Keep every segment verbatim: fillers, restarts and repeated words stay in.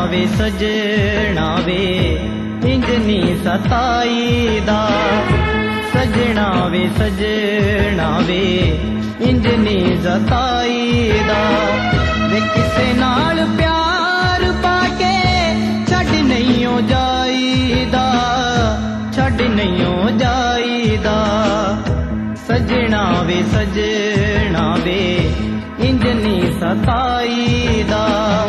वे सजना वे इंजनी सताई दा, सजना वे सजना वे इंजनी सताई दा। वे किसे नाल प्यार पाके छड़ नहीं हो जाईदा, छड़ नहीं हो जाईदा। सजना वे सजना वे इंजनी सताई दा।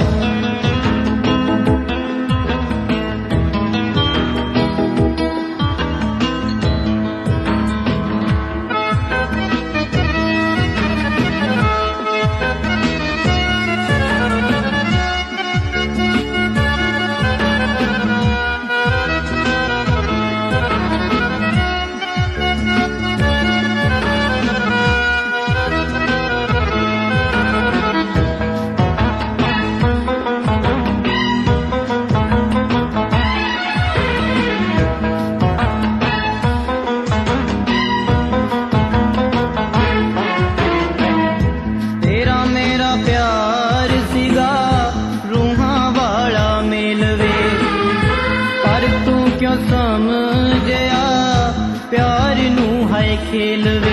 क्यों समझया प्यार नू है खेल वे।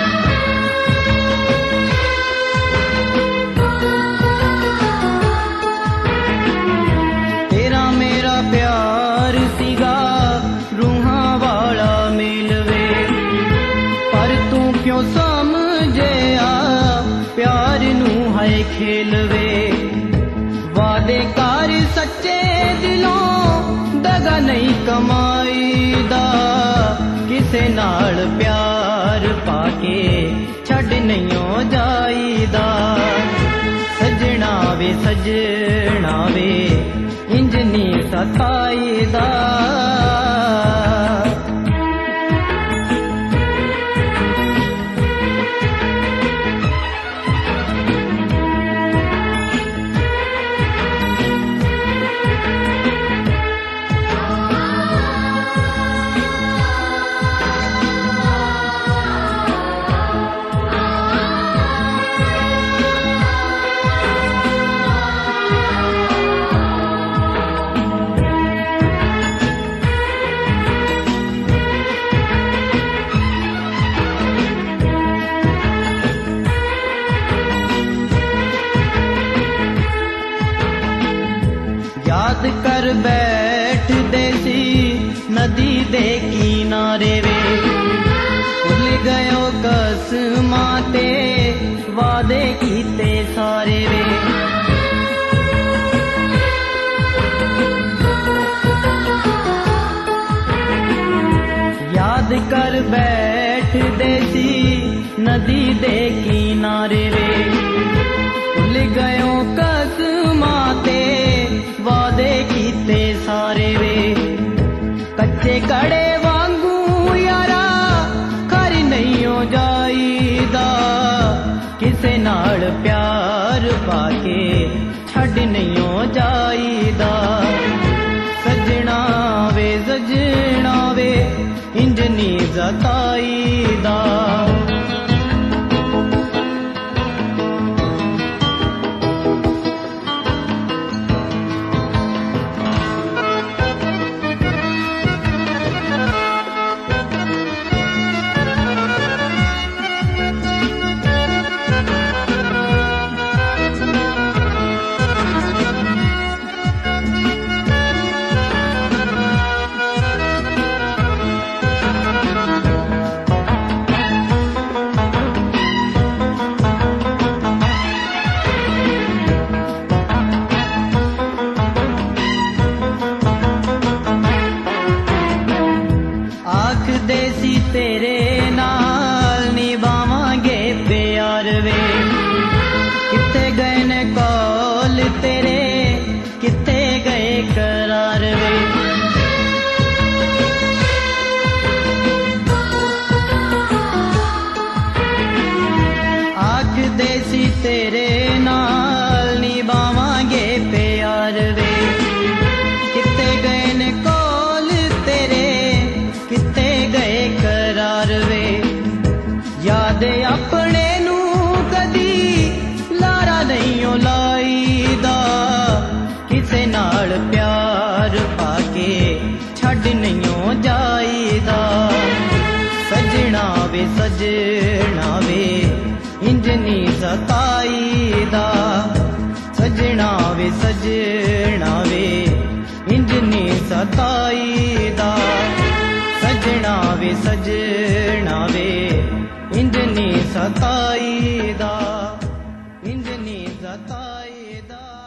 तेरा मेरा प्यार सीगा रूहां वाला मेल वे, पर तू क्यों समझया प्यार नू है खेल वे। वादे कार सच्चे दिलों दगा नहीं कमाईदा, किसे नाल प्यार पाके छड़ नहीं हो जाईदा। सजना वे सजना वे इंजनी सताईदा। याद कर बैठ देसी नदी दे किनारे वे, भूल गयो कसमां ते वादे कीते सारे वे। याद कर बैठ देसी नदी दे किनारे वे, भूल गयो कसमां ते वादे कीते सारे वे। कच्चे कड़े वांगू यारा घर नहीं हो जाईदा, किसे नाल प्यार पाके छड़ नहीं हो जाईदा। सजना वे सजना वे इंजनी सताईदा। ਵੇ ਸਜਣਾ ਵੇ ਇੰਜ ਨੀ ਸਤਾਈਦਾ ਸਜਣਾ ਵੇ ਸਜਣਾ ਵੇ ਇੰਜ ਨੀ ਸਤਾਈਦਾ ਇੰਜ ਨੀ ਸਤਾਈਦਾ